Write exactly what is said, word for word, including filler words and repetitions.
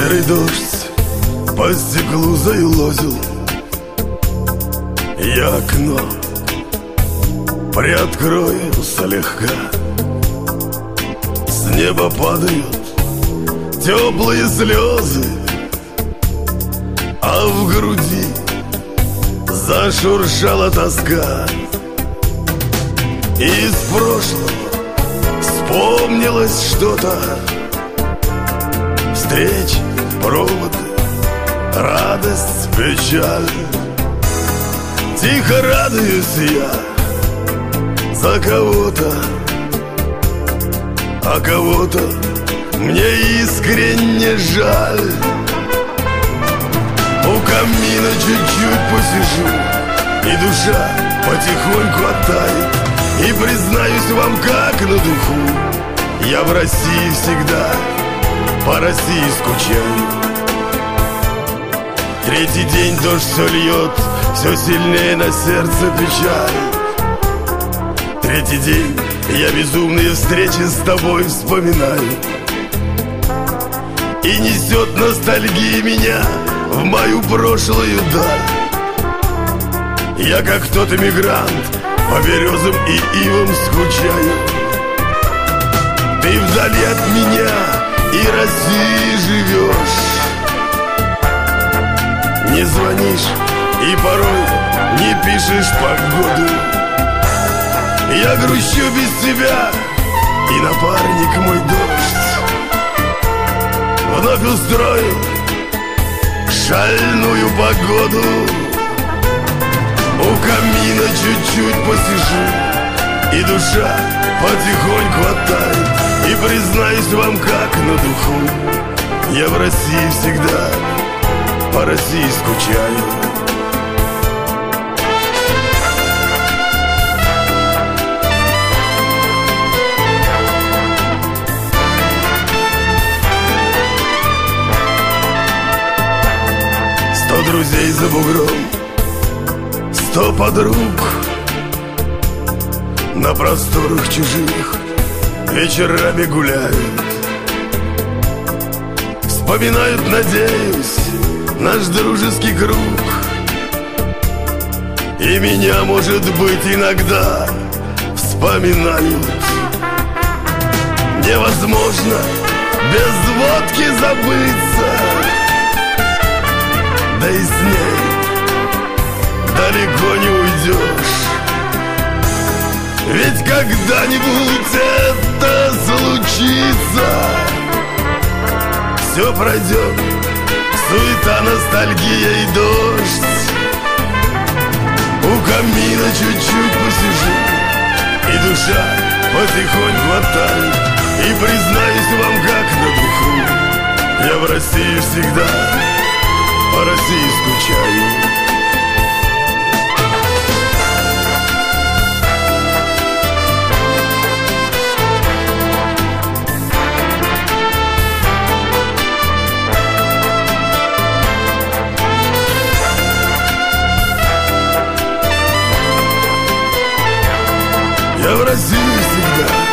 Щедрый дождь по стеклу заилозил. Я окно приоткрою слегка. С неба падают теплые слезы, а в груди зашуршала тоска. Из прошлого вспомнилось что-то: встречи, проводы, радость, печаль. Тихо радуюсь я за кого-то, а кого-то мне искренне жаль. У камина чуть-чуть посижу, и душа потихоньку оттает. И признаюсь вам, как на духу, я в России всегда по России скучаю. Третий день дождь все льет, все сильнее на сердце печаль. Третий день я безумные встречи с тобой вспоминаю. И несет ностальгия меня в мою прошлую даль. Я как тот эмигрант по березам и ивам скучаю. Ты вдали от меня и России живешь. Не звонишь и порой не пишешь погоду. Я грущу без тебя, и напарник мой дождь вновь устроил шальную погоду. У камина чуть-чуть посижу, и душа потихоньку оттает. И признаюсь вам, как на духу, я в России всегда по России скучаю. Сто друзей за бугром, сто подруг на просторах чужих вечерами гуляют. Вспоминают, надеюсь, наш дружеский круг. И меня, может быть, иногда вспоминают. Невозможно без водки забыться, да и с ней далеко не уйдешь. Ведь когда-нибудь это случится. Все пройдет, суета, ностальгия и дождь. У камина чуть-чуть посижу, и душа потихоньку оттает. И признаюсь вам, как на духу, я в России всегда по России скучаю. Я в России всегда